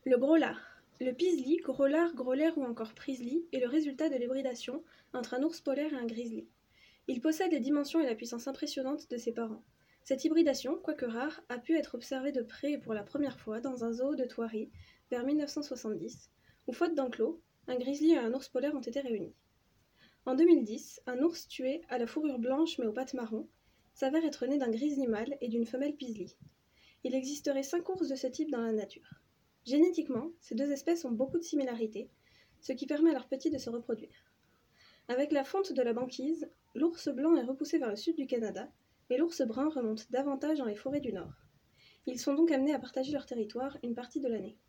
Le gros lard. Le pisli, gros lard, gros lard ou encore prisli est le résultat de l'hybridation entre un ours polaire et un grizzly. Il possède les dimensions et la puissance impressionnantes de ses parents. Cette hybridation, quoique rare, a pu être observée de près et pour la première fois dans un zoo de Thoiry vers 1970, où faute d'enclos, un grizzly et un ours polaire ont été réunis. En 2010, un ours tué à la fourrure blanche mais aux pattes marron s'avère être né d'un grizzly mâle et d'une femelle pisli. Il existerait 5 ours de ce type dans la nature. Génétiquement, ces deux espèces ont beaucoup de similarités, ce qui permet à leurs petits de se reproduire. Avec la fonte de la banquise, l'ours blanc est repoussé vers le sud du Canada et l'ours brun remonte davantage dans les forêts du nord. Ils sont donc amenés à partager leur territoire une partie de l'année.